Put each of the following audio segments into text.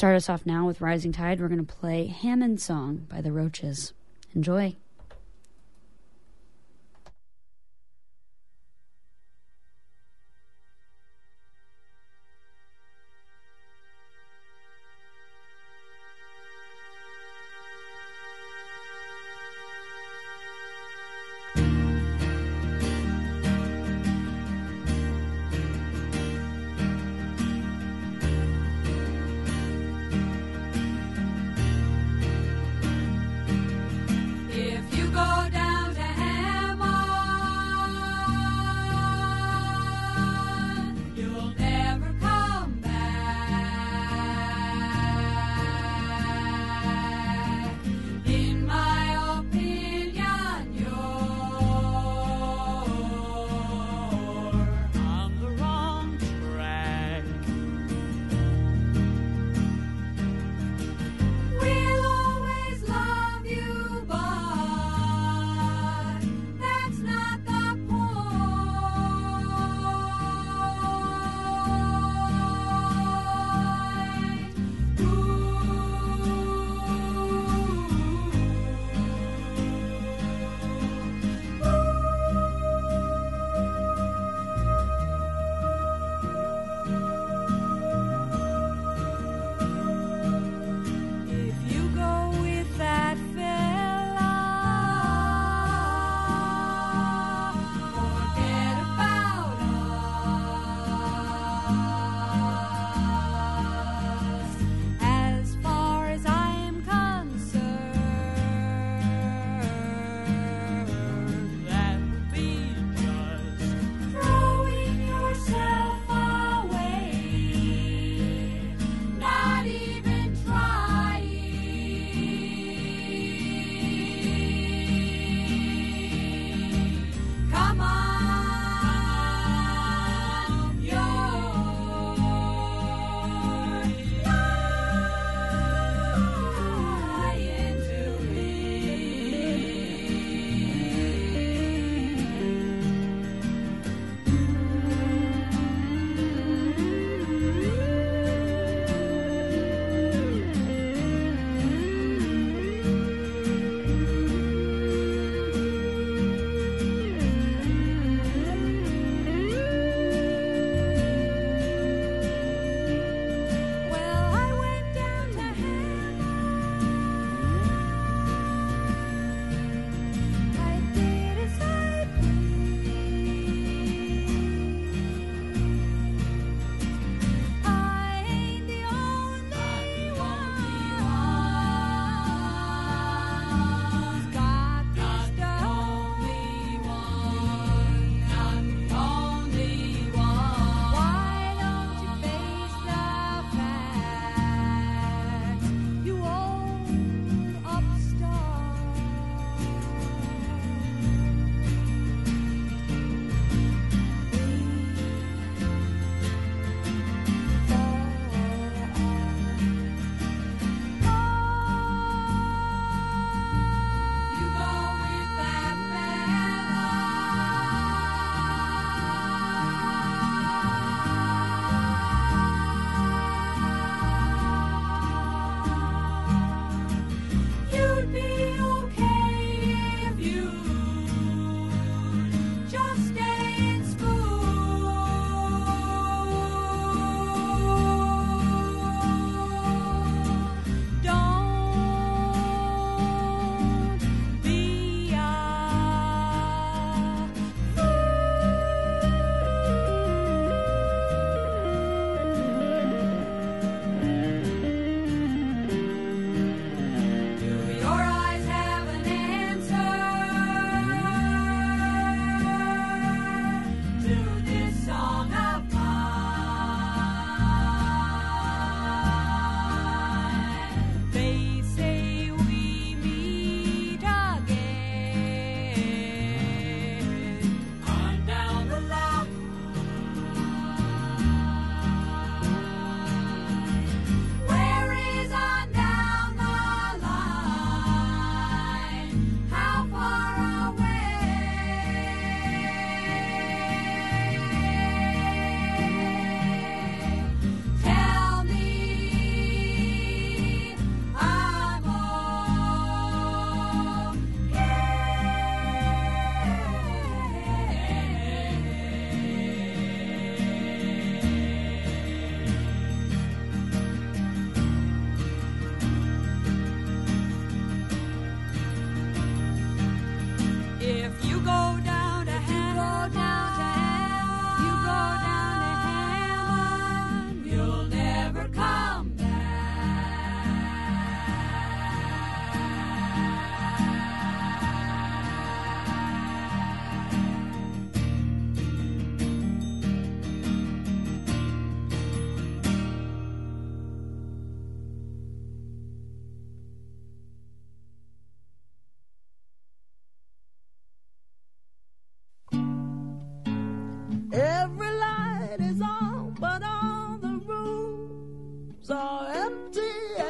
start us off now with Rising Tide, we're going to play Hammond Song by the Roaches. Enjoy. If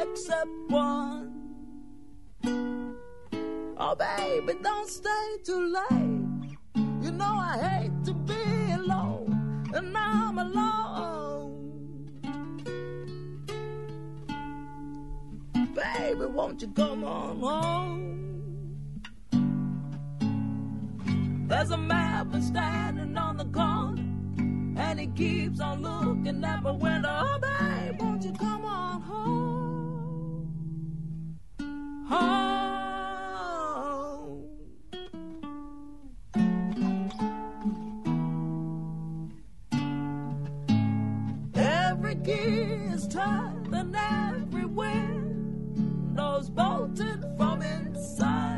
except one. Oh, baby, don't stay too late. You know I hate to be alone, and I'm alone. Baby, won't you come on home? There's a man standing on the corner, and he keeps on looking at my window. Oh, babe, won't you come on home? Home. Every key is turned and every window's bolted from inside.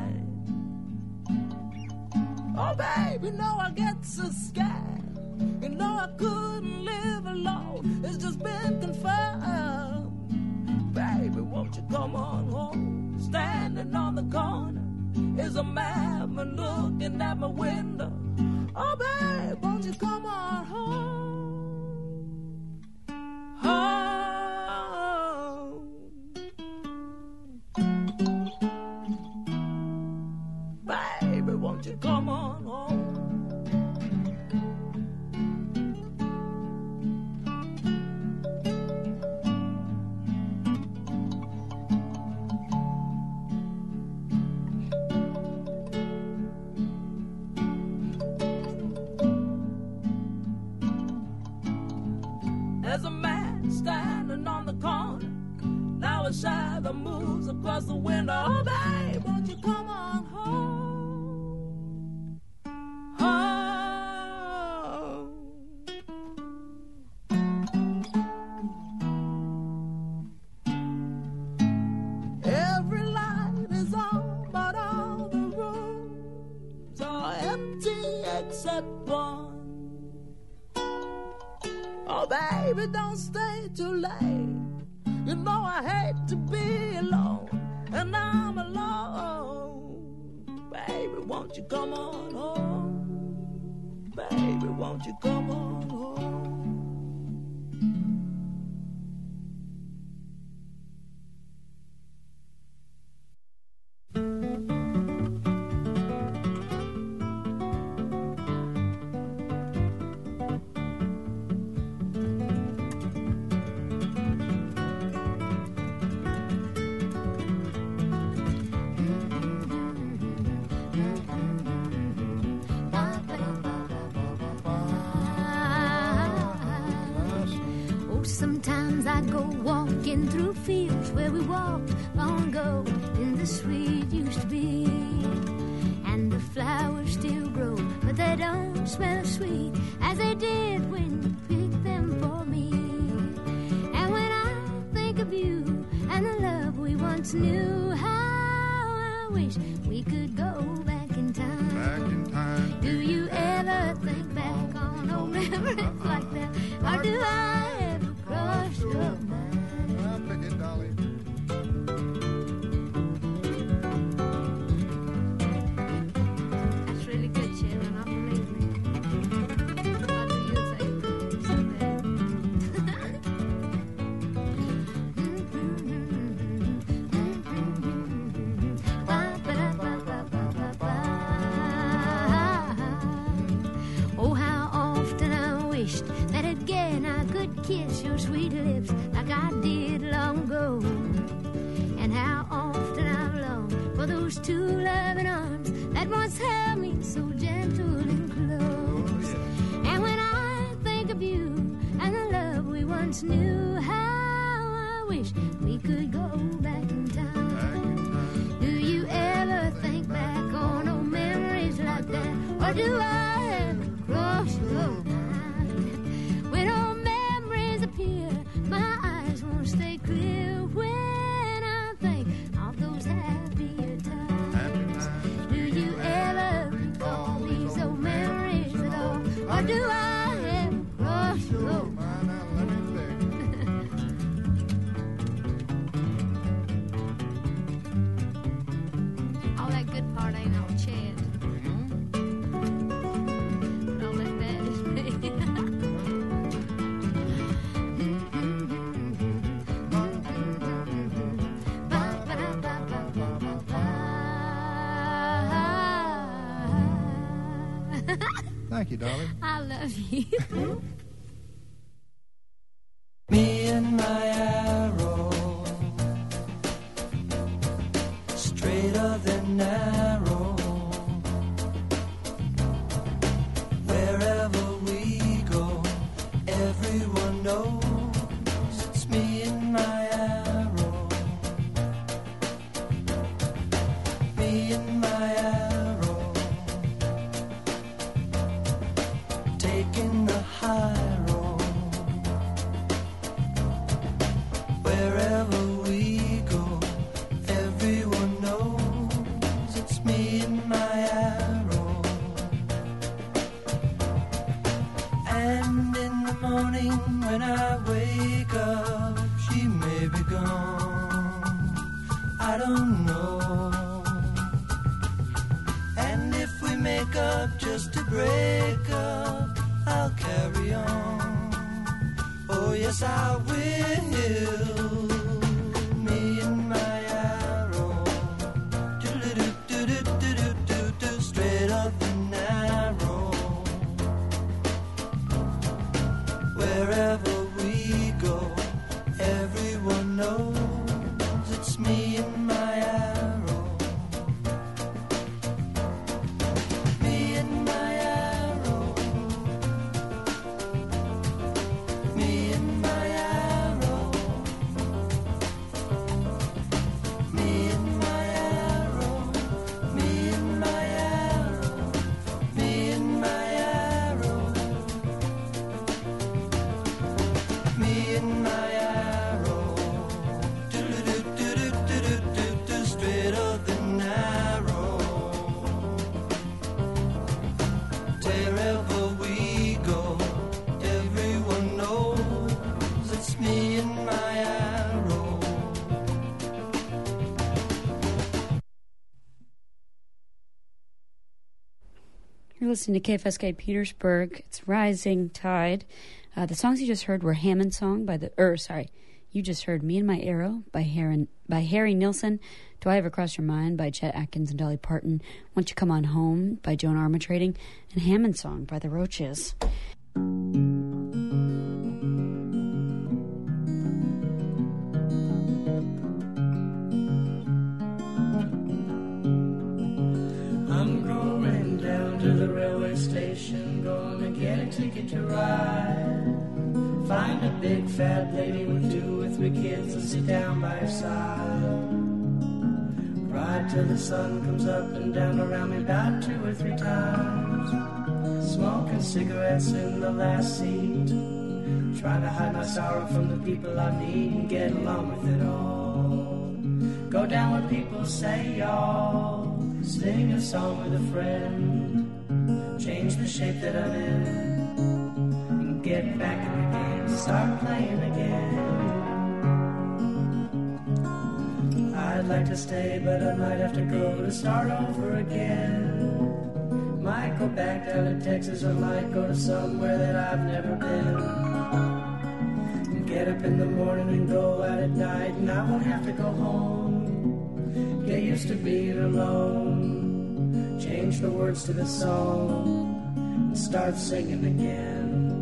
Oh, babe, you know I get so scared. You know I couldn't live alone. It's just been confirmed. Baby, won't you come on home? Standing on the corner is a man looking at my window. Oh, babe, won't you come on home? Home. Baby, won't you come on home? There's a man standing on the corner. Now a shadow moves across the window. Oh, babe, won't you come on home? Home. Every light is on, but all the rooms are empty except one. Oh, baby, don't stay too late. You know I hate to be alone, and I'm alone. Baby, won't you come on home? Baby, won't you come on home? Sometimes I go walking through fields where we walked long ago in the sweet used to be. And the flowers still grow, but they don't smell as sweet as they did when you picked them for me. And when I think of you and the love we once knew, how I wish we could go back in time. Back in time. Do you ever think back on old memories like that? Or do I ever cross your mind? I'll pick it, Dolly. That's really good, Sharon. I believe me. I'll do you a favor someday. Oh, how often I wished that again I could kiss your sweet lips like I did long ago. And how often I've longed for those two loving arms that once held me so gentle and close. And when I think of you and the love we once knew, how I wish we could go back in time. Do you ever think back on old memories like that? Or do I ever cross your mind? When old memories appear, my eyes won't stay clear when I think of those happier times. Do you ever recall these old memories at all? Or do I ever cross your mind? All that good part ain't all Chad. Thank you, Dolly. I love you. Me and my arrow, straighter than narrow. Wherever we go, everyone knows it's me and my arrow. Me and my arrow, taking the high road. Wherever we go, everyone knows it's me and my arrow. And in the morning when I wake up, she may be gone, I don't know. And if we make up just to break up, I'll carry on. Oh yes, I will. Me and my arrow, do-do-do-do-do-do-do, straight up and narrow. Wherever we go, everyone knows it's me and my arrow. Me and my arrow. Me and my arrow. Me and my arrow. Me and my arrow. Me and my arrow. Me and my arrow. Do-do-do-do-do-do-do-do, straighter than narrow. Wherever we go, everyone knows it's me and my arrow. You're listening to KFSK Petersburg. It's Rising Tide. The songs you just heard were Hammond Song you just heard Me and My Arrow by Harry Nilsson, Do I Ever Cross Your Mind by Chet Atkins and Dolly Parton, Won't You Come On Home by Joan Armatrading, and Hammond Song by the Roaches. I'm going down to the railway station, gonna get a ticket to ride. Find a big fat lady with 2 or 3 kids and sit down by her side. Ride till the sun comes up and down around me about 2 or 3 times. Smoking cigarettes in the last seat, trying to hide my sorrow from the people I meet and get along with it all. Go down where people say y'all, sing a song with a friend, change the shape that I'm in, and get back in the game, start playing again. I'd like to stay, but I might have to go to start over again. Might go back down to Texas, or might go to somewhere that I've never been. And get up in the morning and go out at night, and I won't have to go home. Get used to being alone, change the words to the song, and start singing again.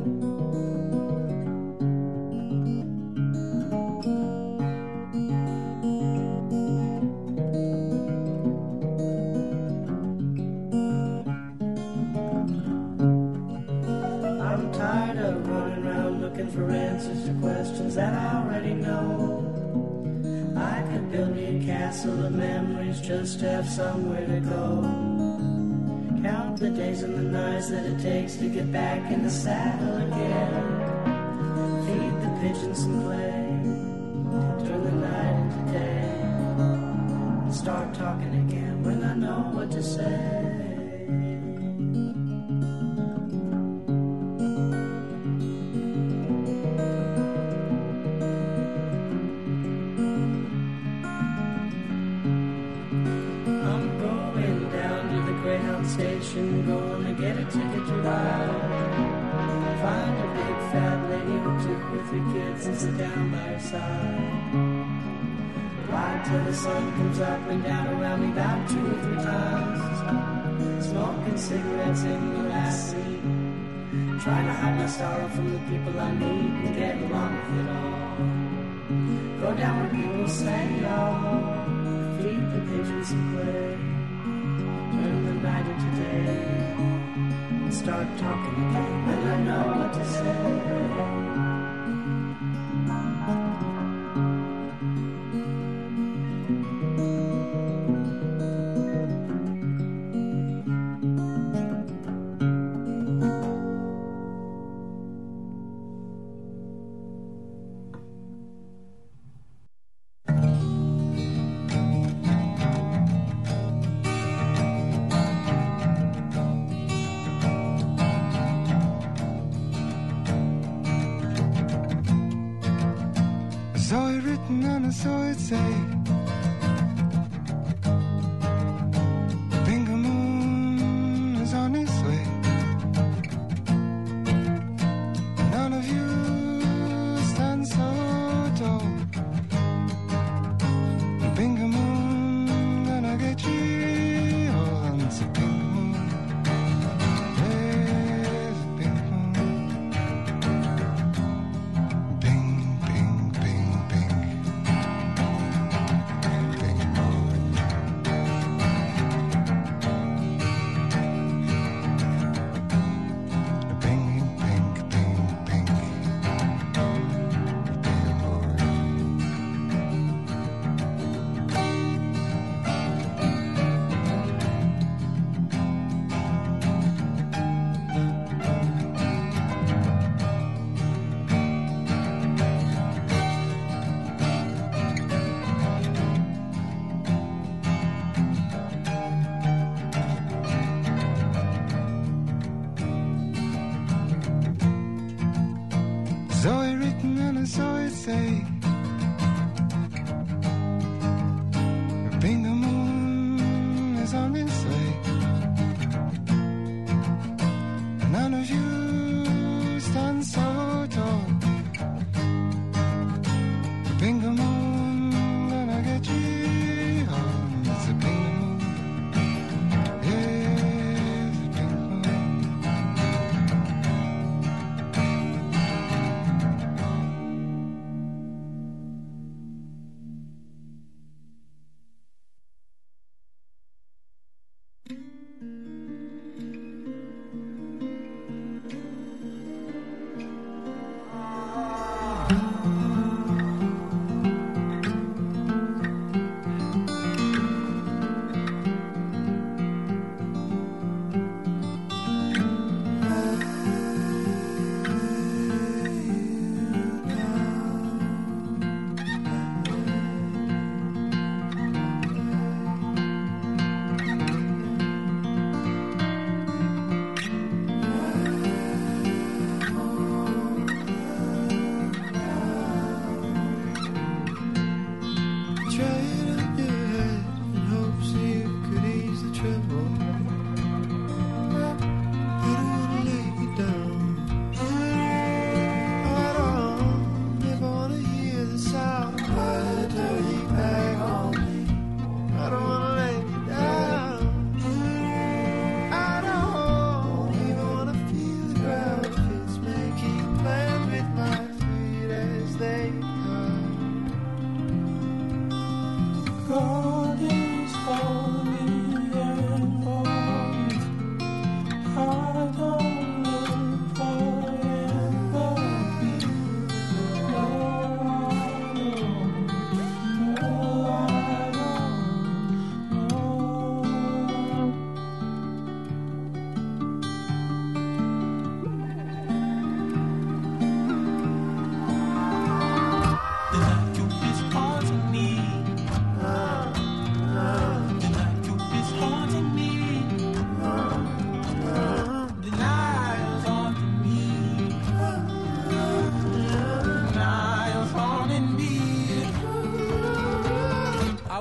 I'm tired of running around looking for answers to questions that I already know. I could build me a castle of memories just to have somewhere to go. Count the days and the nights that it takes to get back in the saddle again. Feed the pigeons some clay, turn the night into day, and start talking again when I know what to say. Station, gonna get a ticket to ride. Find a big fat lady with 2 or 3 kids and sit down by her side. Ride till the sun comes up and down around me about 2 or 3 times. smoking cigarettes in the last seat, trying to hide my sorrow from the people I meet and get along with it all. Go down where people say, oh, feed the pigeons and play, learn the night of today, and start talking again when I know what to say. Saw it written and I saw it say, Bingo Moon is on his way. None of you stand so tall. Bingo Moon gonna get you all on the Bingo Moon. There's a Bingo Moon. Bing, bing, bing, bing.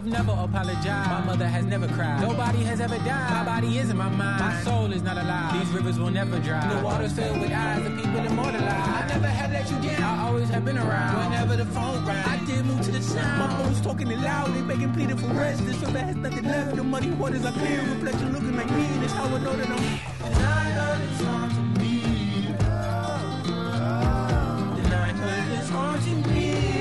I've never apologized. My mother has never cried. Nobody has ever died. My body is in my mind. My soul is not alive. These rivers will never dry. The water's filled with eyes of people immortalized. I never have let you down. I always have been around. Whenever the phone rang, I did move to the sound. My phone's talking it loud. They begging, pleading for rest. This river has nothing left. The muddy waters are clear. Reflection looking like me. That's how I know that I'm. The night is haunting me. The night is haunting me.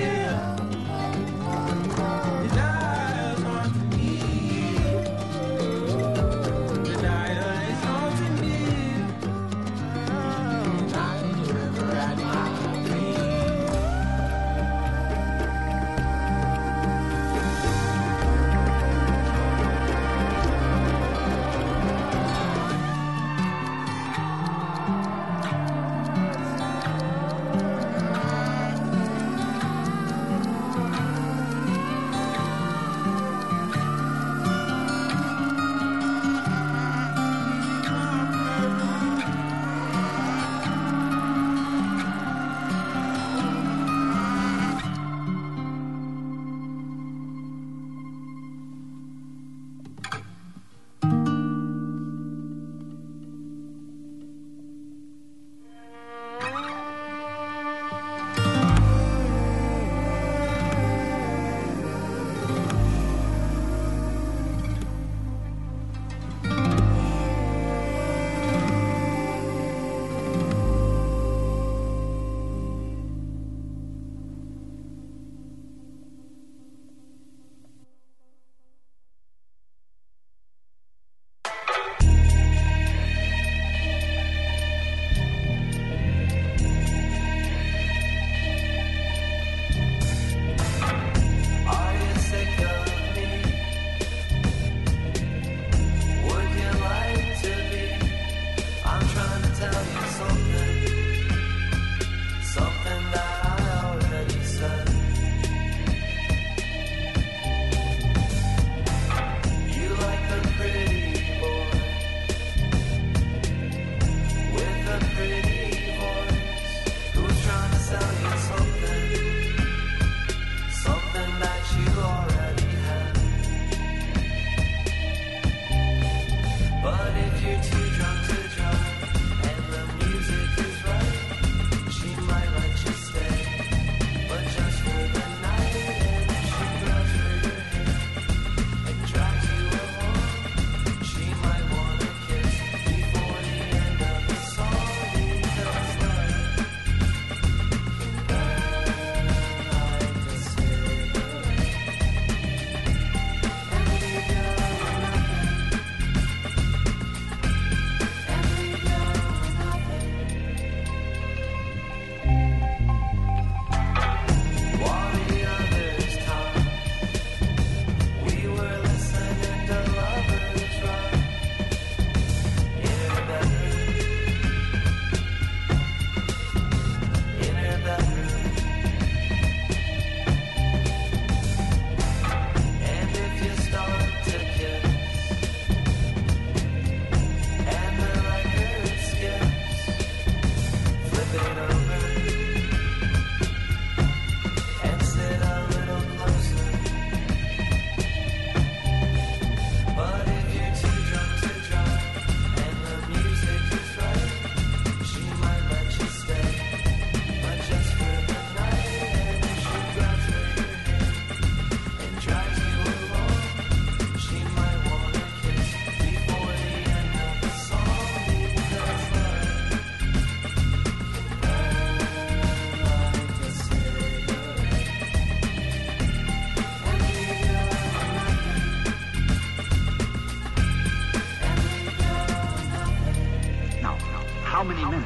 How many minutes?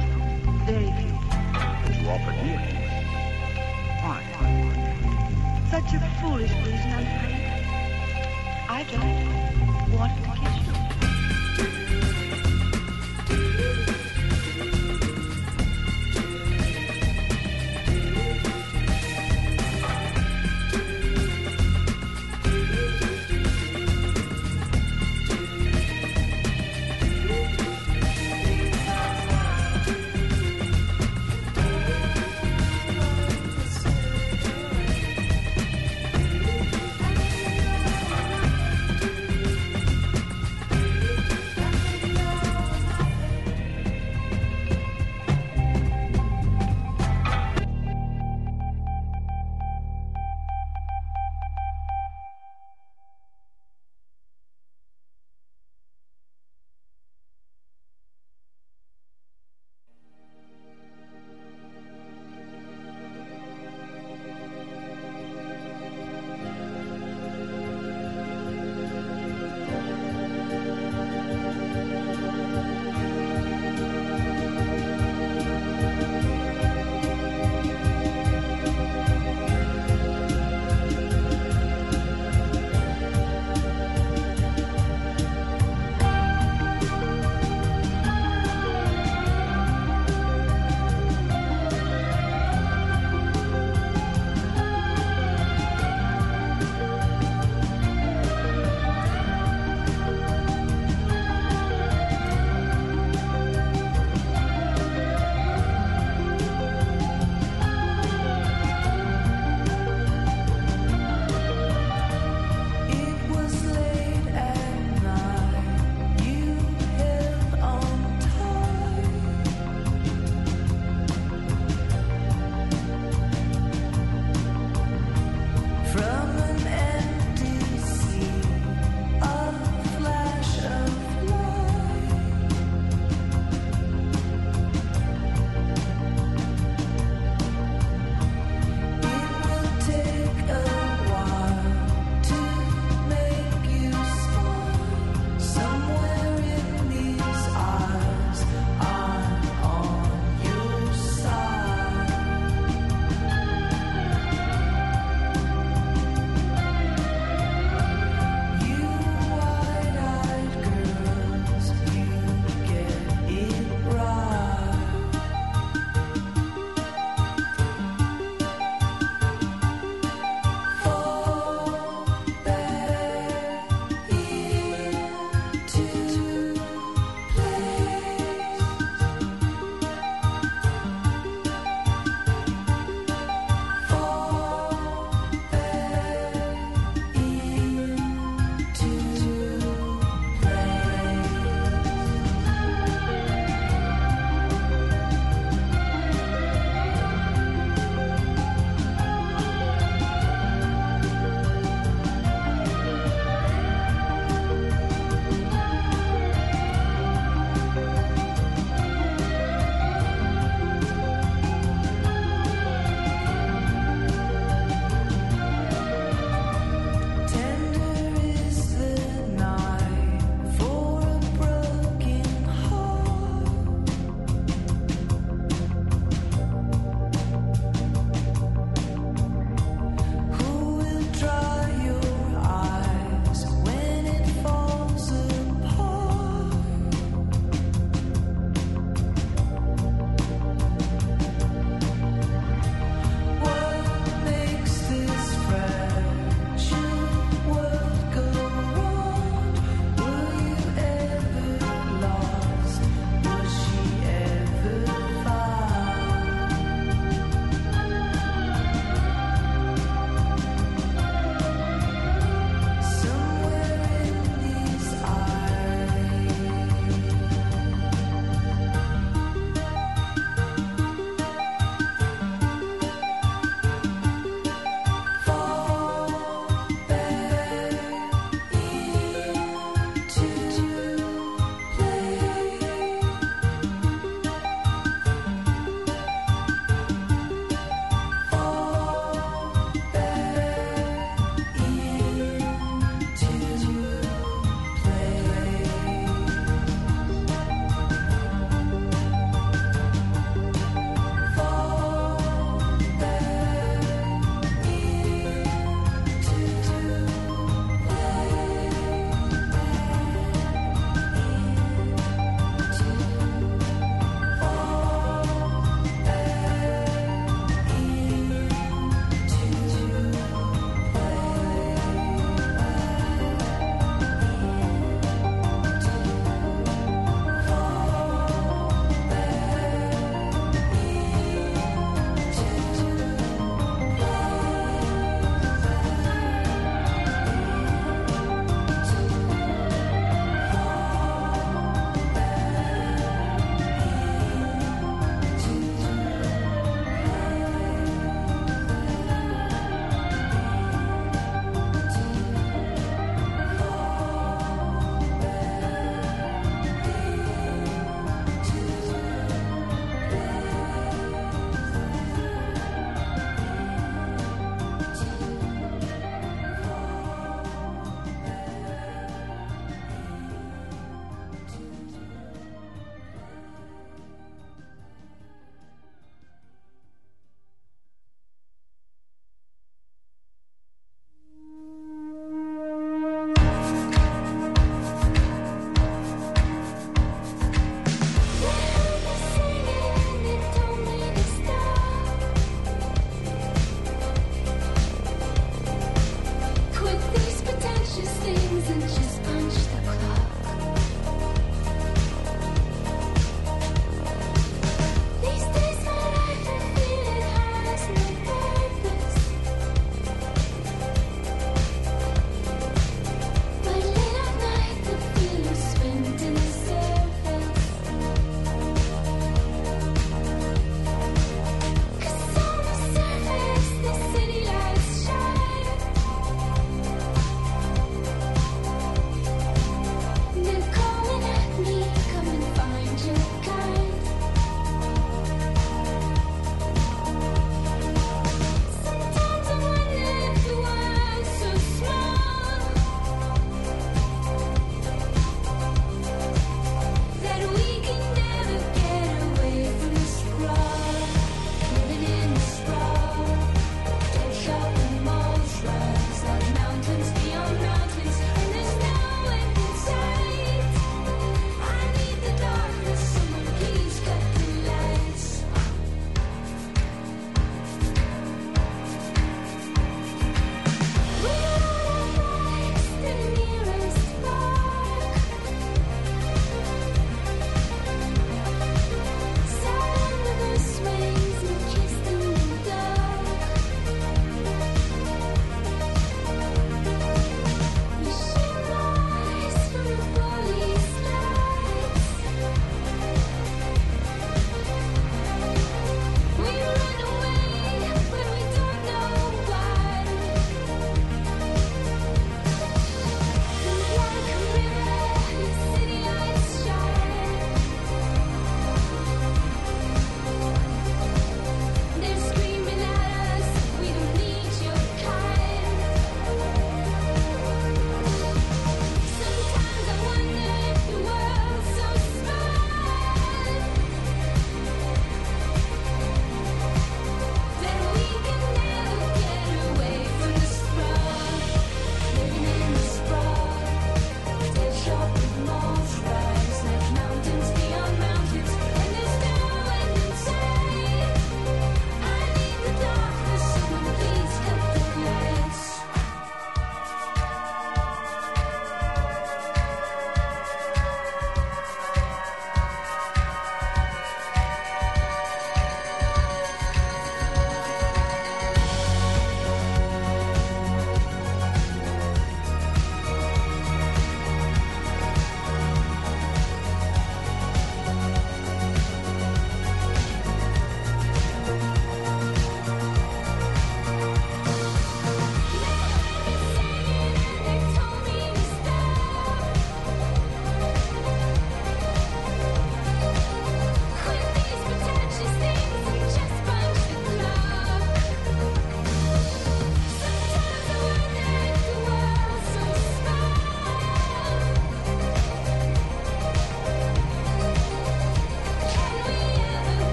Very few. You offered me a kiss. Why? Such a foolish reason, I'm afraid. I just wanted to kiss you.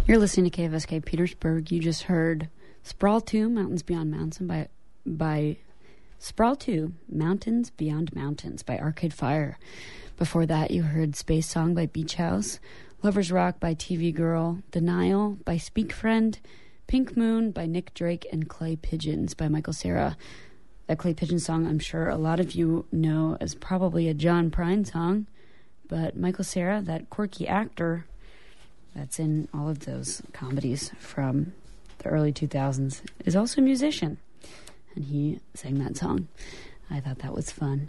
You're listening to KFSK Petersburg. You just heard Sprawl 2, Mountains Beyond Mountains by Sprawl 2, Mountains Beyond Mountains by Arcade Fire. Before that, you heard Space Song by Beach House, Lover's Rock by TV Girl, Denial by Speak Friend, Pink Moon by Nick Drake, and Clay Pigeons by Michael Cera. That Clay Pigeon song, I'm sure a lot of you know as probably a John Prine song, but Michael Cera, that quirky actor that's in all of those comedies from the early 2000s, is also a musician, and he sang that song. I thought that was fun.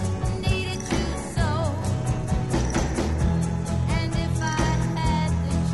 And if I had the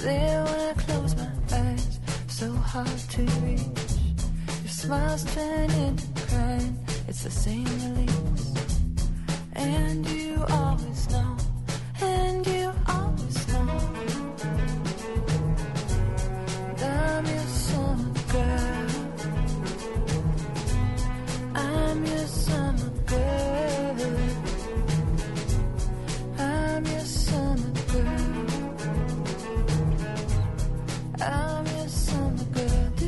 there when I close my eyes, so hard to reach. Your smiles turn into crying, it's the same release. And you always know, and you always know, I'm your summer girl. I'm your summer girl. I'm your summer girl. I'm your summer girl.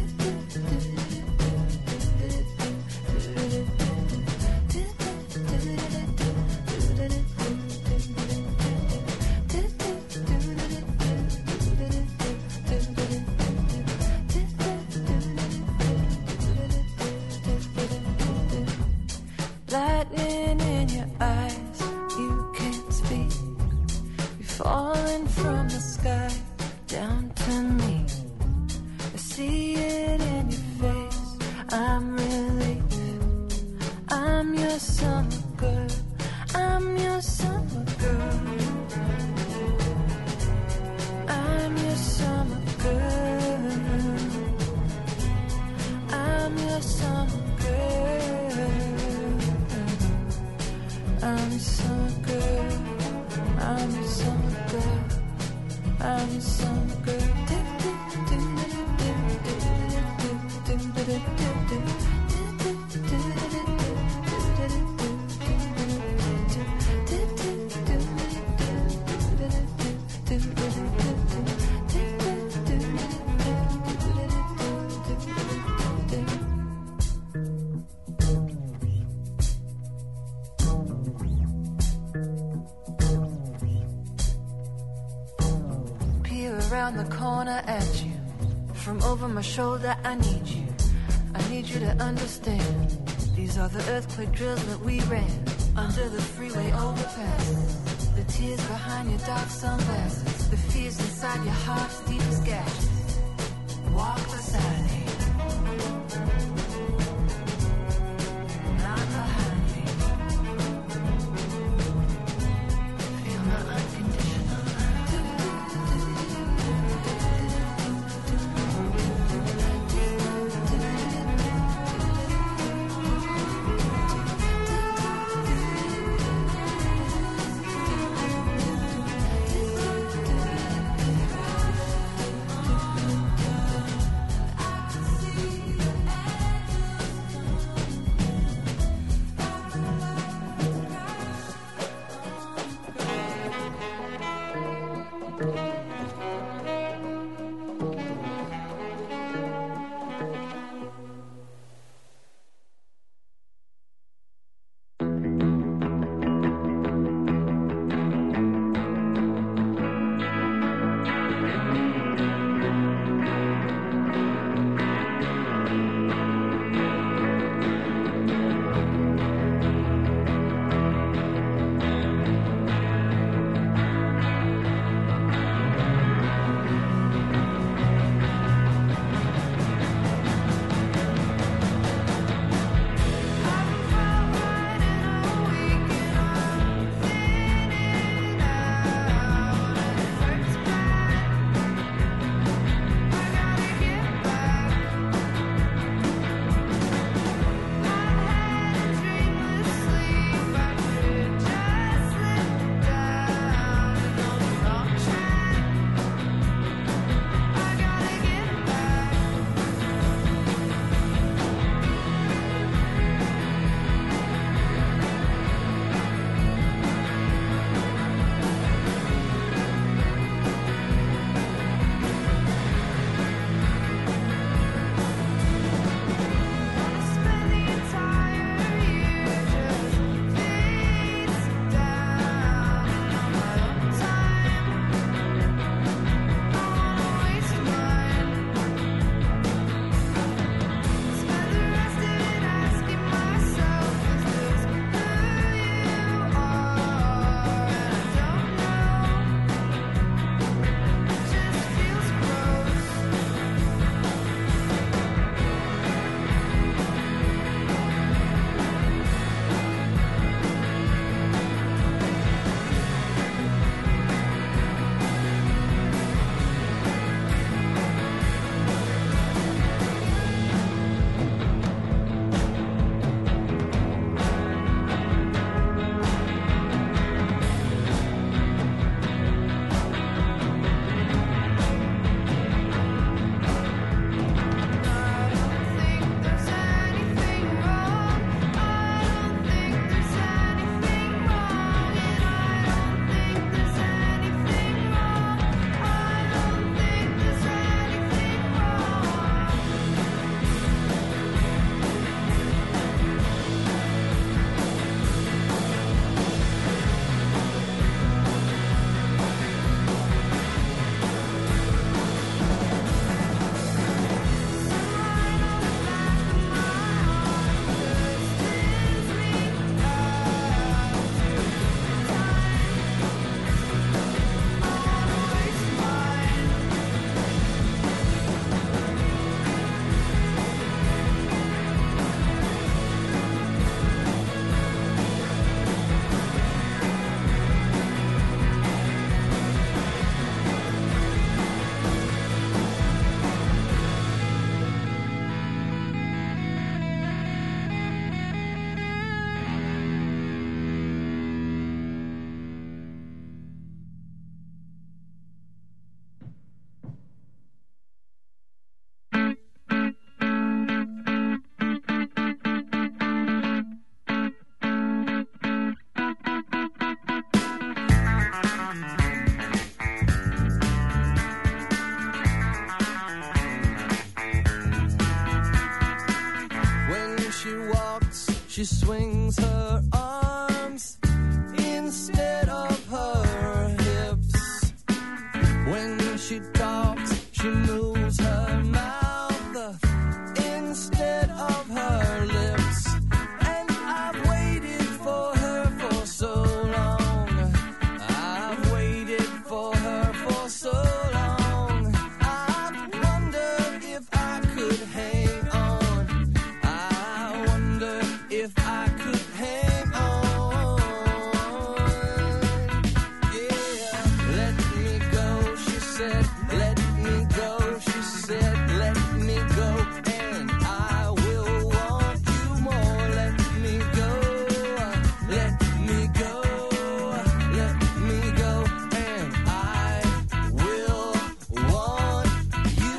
Lightning in your eyes, you can't speak. You're falling from the sky down to me. I see it in your face, I'm relieved. I'm your summer girl, I'm your summer girl. I'm your summer girl. I'm your summer girl. I'm your summer girl. I'm your summer girl. I'm your summer girl. Around the corner at you, from over my shoulder I need you. I need you to understand, these are the earthquake drills that we ran under the freeway overpass. The tears behind your dark sunglasses, the fears inside your heart's deepest gashes. Walk beside me, not behind me. Feel my unconditional love. swings her arms instead of her hips. When she talks, she moves her mouth instead of her lips. And I've waited for her for so long. I've waited for her for so long. I wonder if I could hang on. I wonder if I could hang on. Yeah, let me go, she said. Let me go, she said. Let me go, and I will want you more. Let me go, let me go, let me go, and I will want you.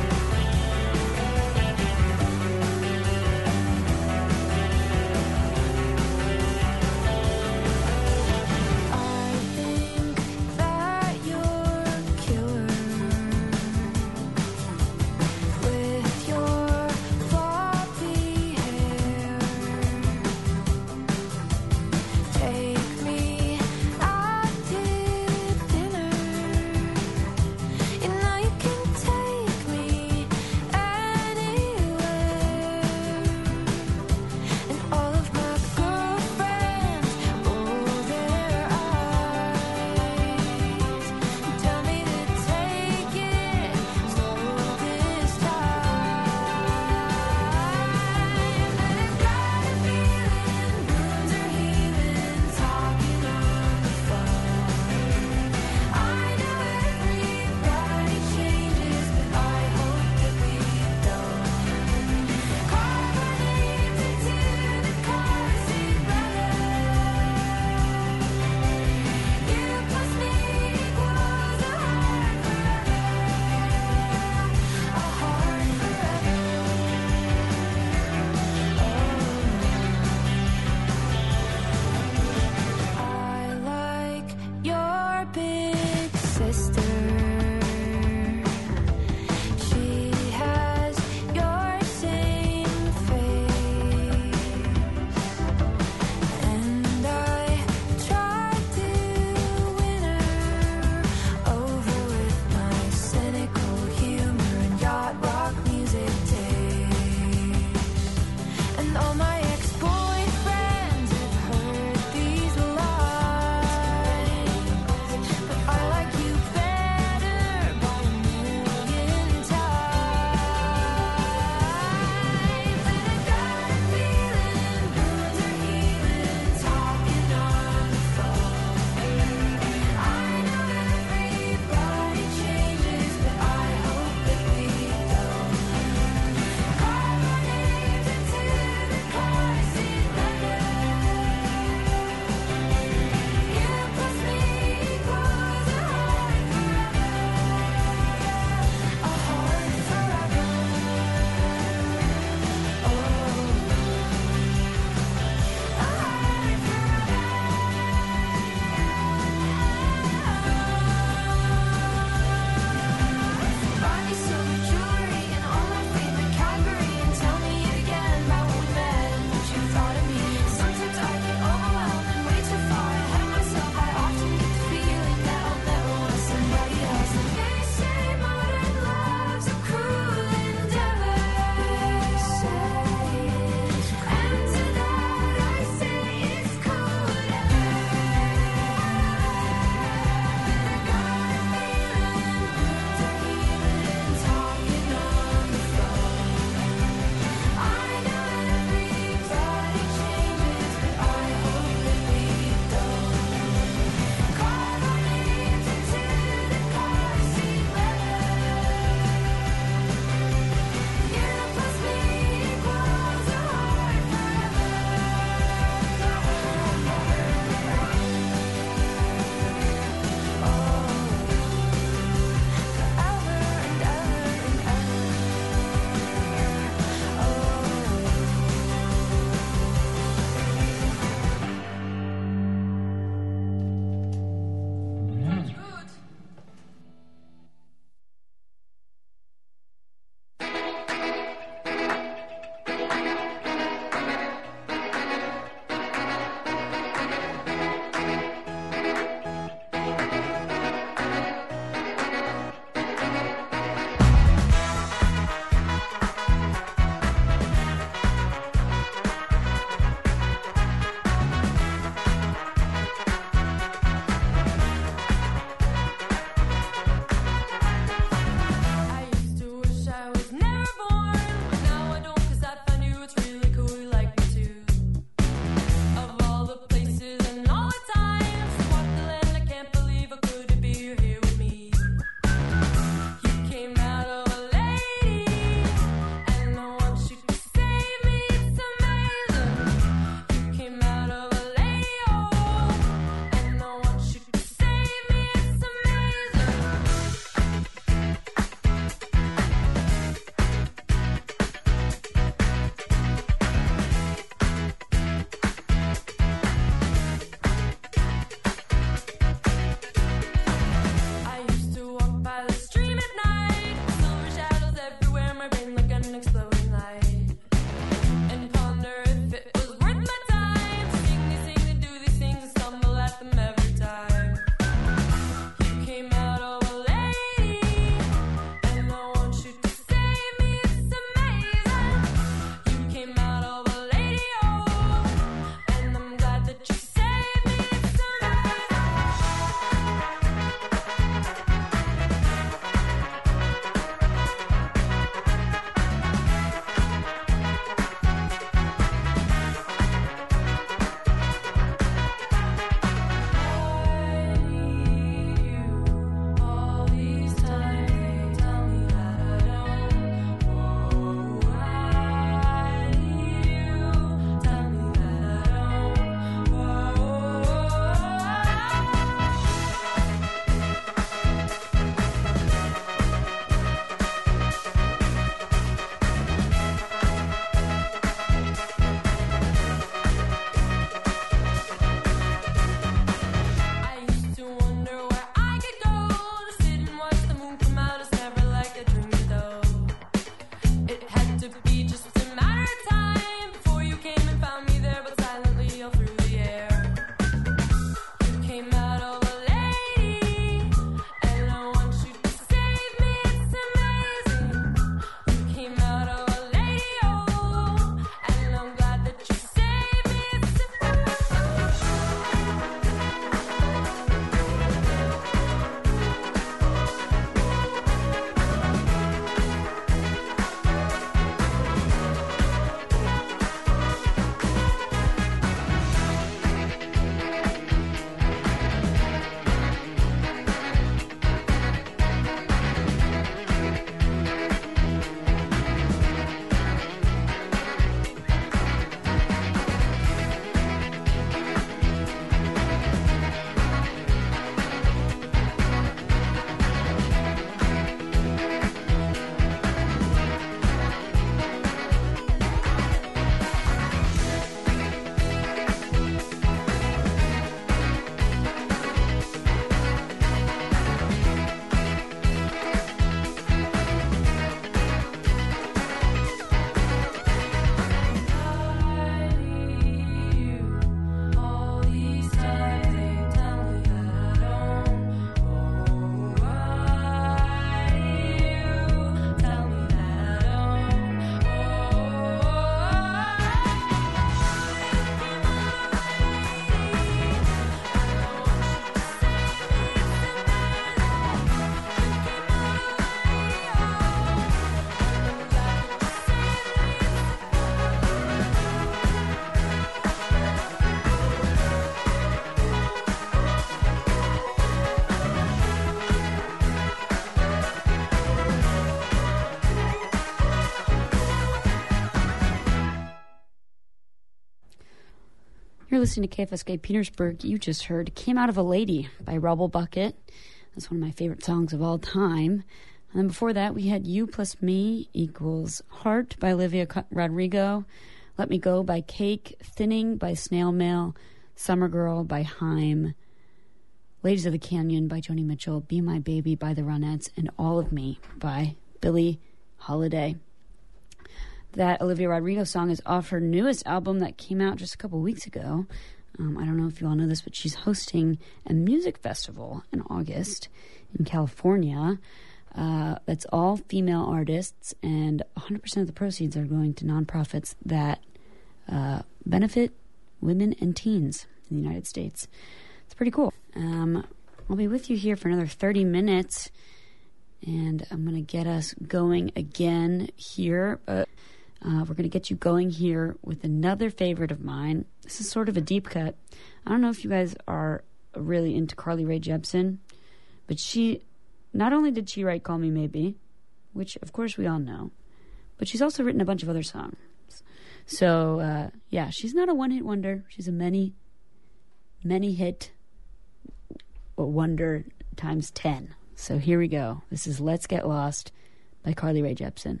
You're listening to KFSK Petersburg. You just heard Came Out of a Lady by Rubble Bucket. That's one of my favorite songs of all time. And then before that, we had You Plus Me Equals Heart by Olivia Rodrigo, Let Me Go by Cake, Thinning by Snail Mail, Summer Girl by Haim, Ladies of the Canyon by Joni Mitchell, Be My Baby by the Ronettes, and All of Me by Billie Holiday. That Olivia Rodrigo song is off her newest album that came out just a couple weeks ago. I don't know if you all know this, but she's hosting a music festival in August in California. That's all female artists, and 100% of the proceeds are going to nonprofits that benefit women and teens in the United States. It's pretty cool. I'll be with you here for another 30 minutes, and I'm going to get us going again here. We're going to get you going here with another favorite of mine. This is sort of a deep cut. I don't know if you guys are really into Carly Rae Jepsen, but she, not only did she write Call Me Maybe, which of course we all know, but she's also written a bunch of other songs. So, yeah, she's not a one-hit wonder. She's a many-hit wonder times 10. So here we go. This is Let's Get Lost by Carly Rae Jepsen.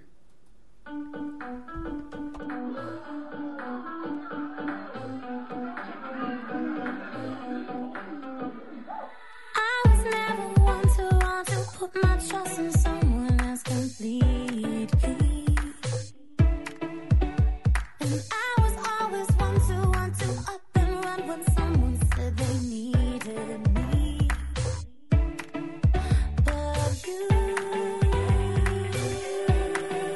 Put my trust in someone else completely. And I was always one to up and run when someone said they needed me. But you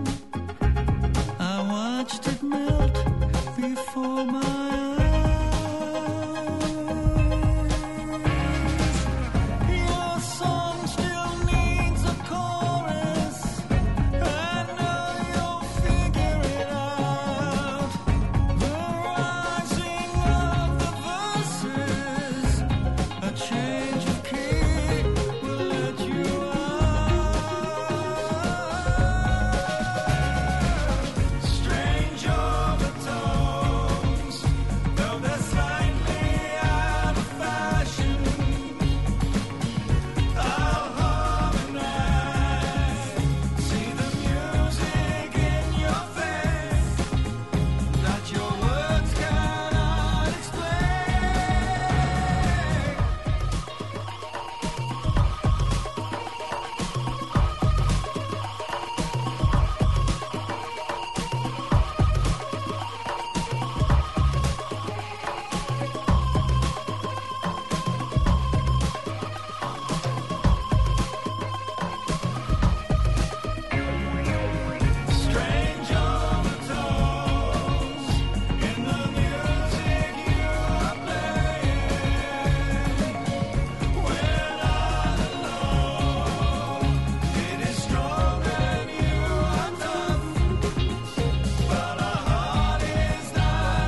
I watched it melt before my eyes. Your song still needs a chorus. I know you'll figure it out. The rising of the verses, a change of key will let you out. Strange overtones, though they're slightly out of fashion. I'll harmonize, see the music in your face that your words cannot explain. Strange overtones in the music you are playing. When I'm alone, it is strong and you are tough, but a heart is not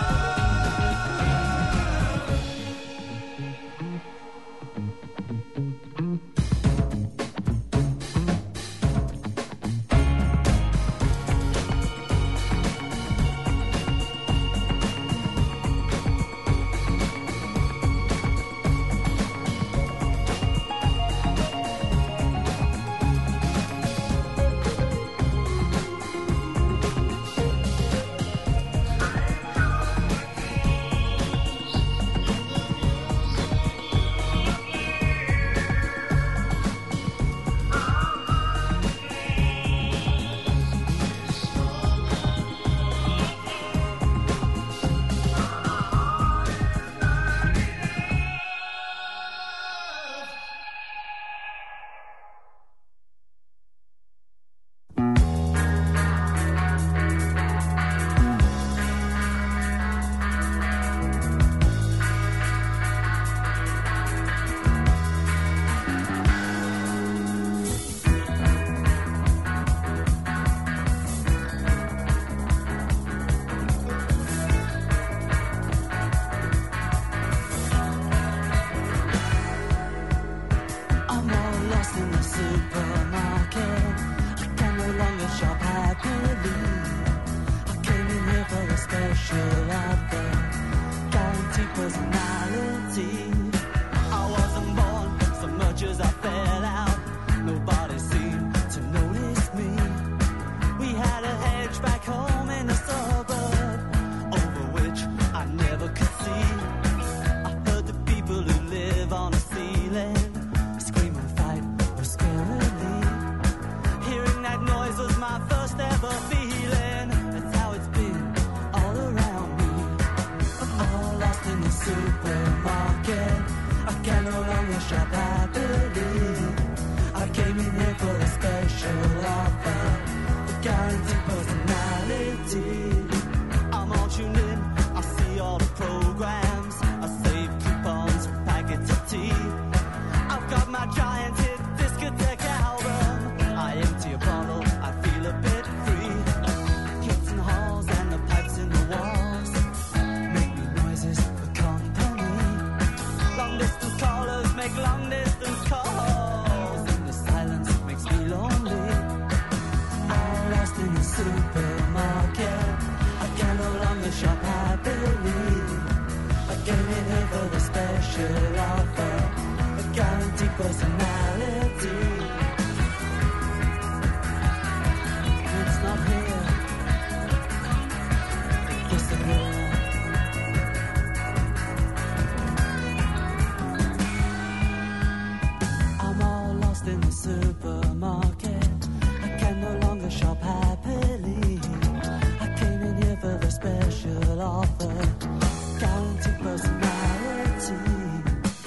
I'm all lost in the supermarket. I can no longer shop happily. I came in here for a special offer, guaranteed personality. I wasn't born so much as I fell out. Nobody seemed to notice me. We had a hedge back home in the suburb, over which I never could see. I heard the people who live on the ceiling scream and fight or scarily. Hearing that noise was my first ever feeling. That's how it's been all around me. I'm all lost in the supermarket. I can no longer shop happily. I came in here for a special offer, a guaranteed personality. I'm all tuned in, I see all the programs, I save coupons for packets of tea. I've got my giant hit discotheque album. I empty a bottle, I feel a bit free. Kids in halls and the pipes in the walls make me noises for company. Long distance callers make long distance calls, and the silence makes me lonely. I'm lost in the supermarket. I can no longer shop happily. I came in here for the special offer, a guaranteed personality. It's not here. It disappeared. I'm all lost in the supermarket. I can no longer shop happily. I came in here for the special offer, guaranteed personality.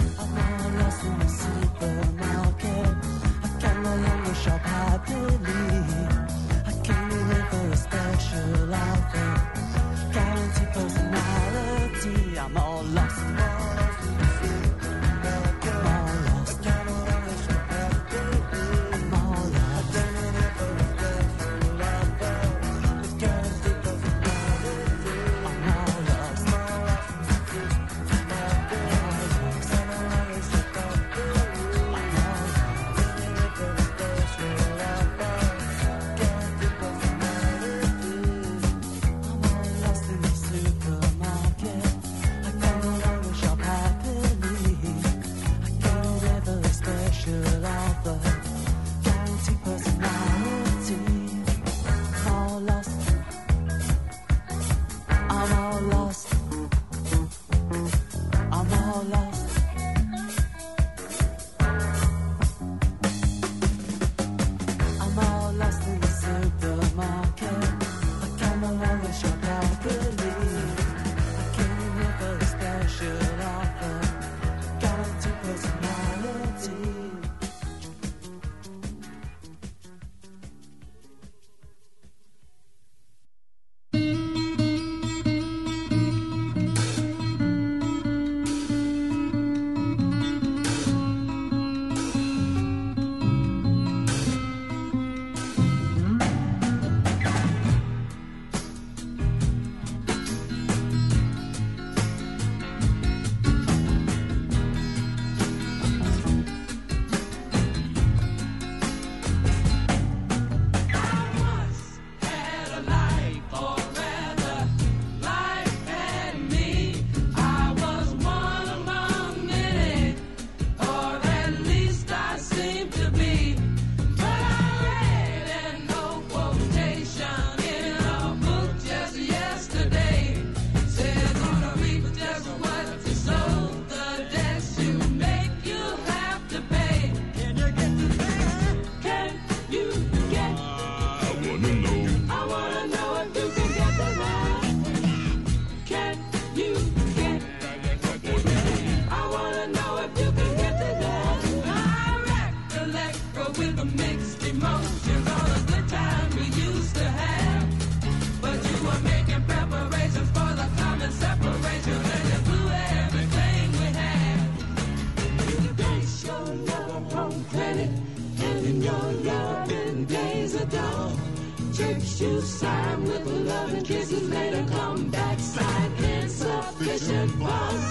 church shoes sign with love and kisses later come back sign insufficient funds.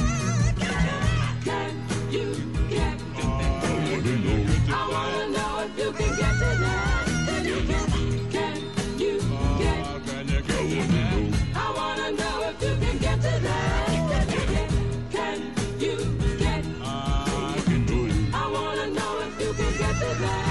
Can you get? I wanna know if you can get to that. Can you get? I wanna know if you can get to that. Can you get? I wanna know if you can get to that.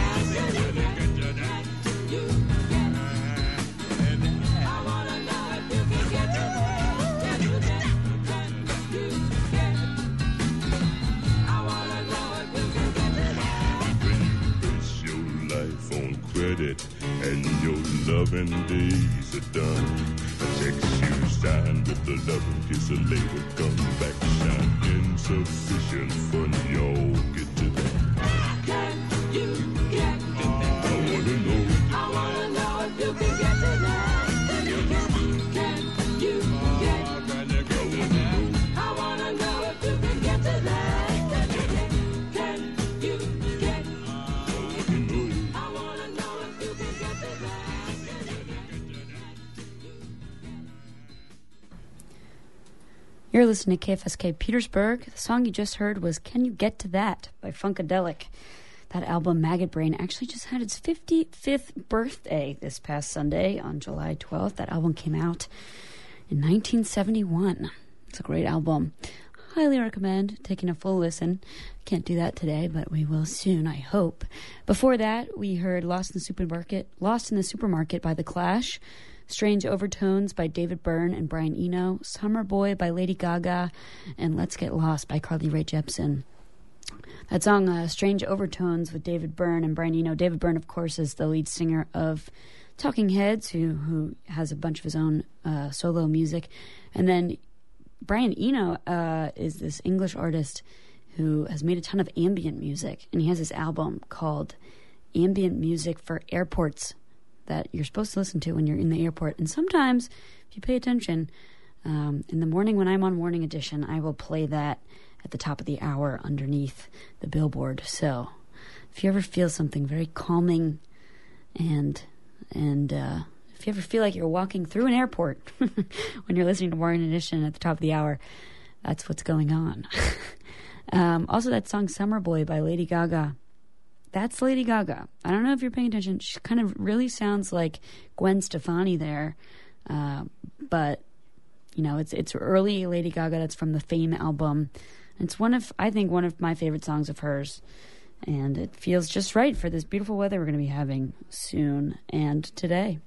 And your loving days are done. A check you sign with the loving kiss later come back shine. Insufficient fun, y'all get to that. Can you get? I wanna know. I wanna know if you can get to that. Can you get? Can you get? I wanna know if you can get to that. Can you get? Can you get? I wanna know if you can get to that. You're listening to KFSK Petersburg. The song you just heard was Can You Get to That by Funkadelic. That album, Maggot Brain, actually just had its 55th birthday this past Sunday on July 12th. That album came out in 1971. It's a great album. Highly recommend taking a full listen. Can't do that today, but we will soon, I hope. Before that, we heard Lost in the Supermarket by The Clash, Strange Overtones by David Byrne and Brian Eno, Summer Boy by Lady Gaga, and Let's Get Lost by Carly Rae Jepsen. That song, Strange Overtones, with David Byrne and Brian Eno. David Byrne, of course, is the lead singer of Talking Heads, who has a bunch of his own solo music. And then Brian Eno is this English artist who has made a ton of ambient music, and he has this album called Ambient Music for Airports that you're supposed to listen to when you're in the airport. And sometimes, if you pay attention, in the morning when I'm on Morning Edition, I will play that at the top of the hour underneath the billboard. So if you ever feel something very calming and if you ever feel like you're walking through an airport when you're listening to Morning Edition at the top of the hour, that's what's going on. Also, that song Summer Boy by Lady Gaga. That's Lady Gaga. I don't know if you're paying attention. She kind of really sounds like Gwen Stefani there. But, you know, it's early Lady Gaga. That's from the Fame album. It's I think one of my favorite songs of hers. And it feels just right for this beautiful weather we're going to be having soon and today.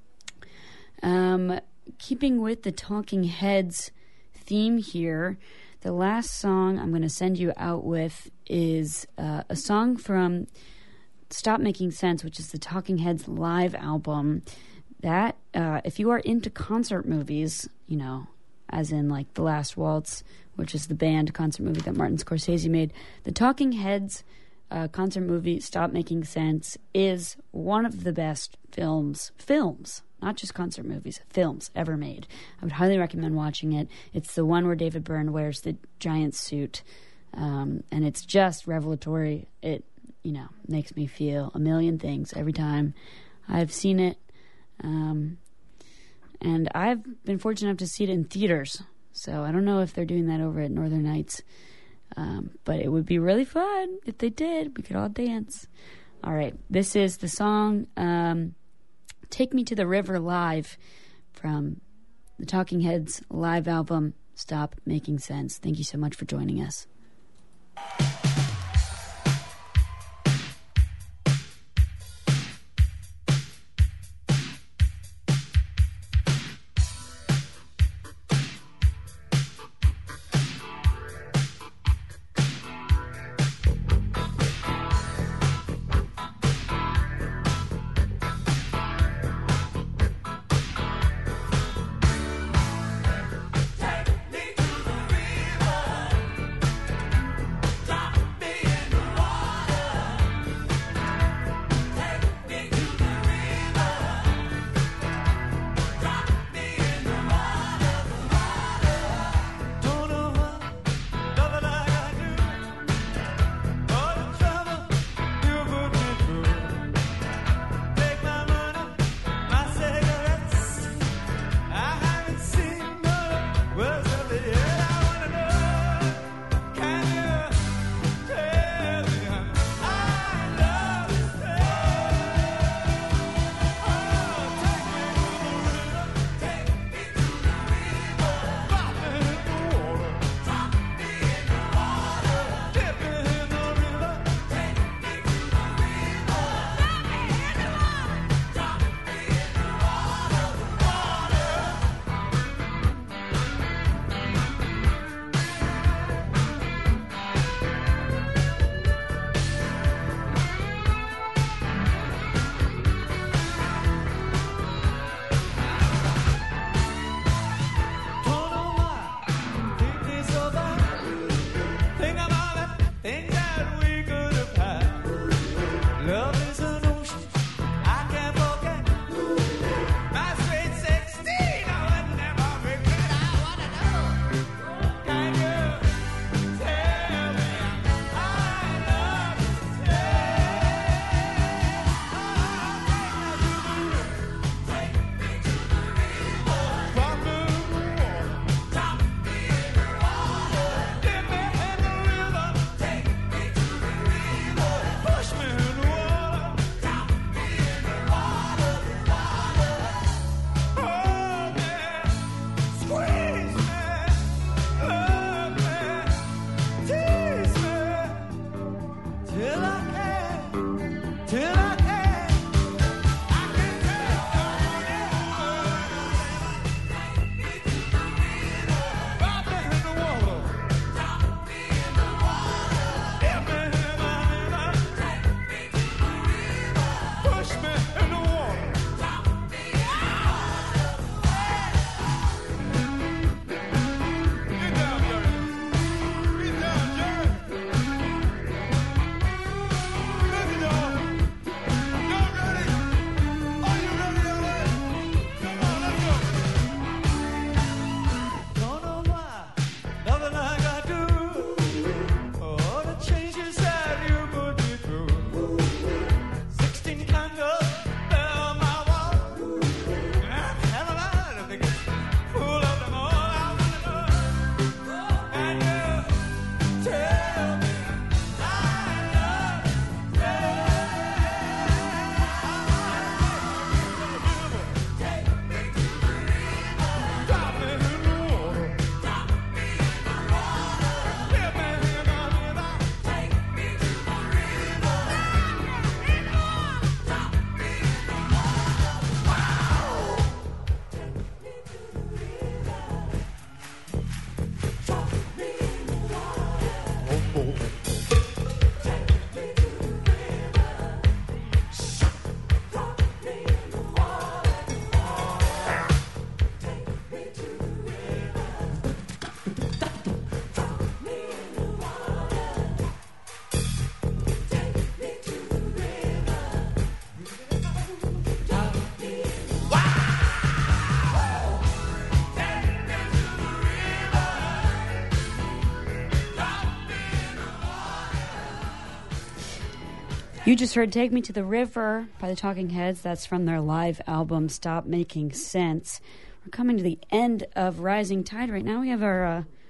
Keeping with the Talking Heads theme here, the last song I'm going to send you out with is a song from Stop Making Sense, which is the Talking Heads live album. That, if you are into concert movies, you know, as in like The Last Waltz, which is the band concert movie that Martin Scorsese made, the Talking Heads concert movie, Stop Making Sense, is one of the best films, not just concert movies, films ever made. I would highly recommend watching it. It's the one where David Byrne wears the giant suit, and it's just revelatory. It, you know, makes me feel a million things every time I've seen it. And I've been fortunate enough to see it in theaters, so I don't know if they're doing that over at Northern Nights, but it would be really fun if they did. We could all dance. All right, this is the song Take Me to the River live from the Talking Heads live album, Stop Making Sense. Thank you so much for joining us. Take me to the river. You just heard Take Me to the River by the Talking Heads. That's from their live album, Stop Making Sense. We're coming to the end of Rising Tide right now. We have our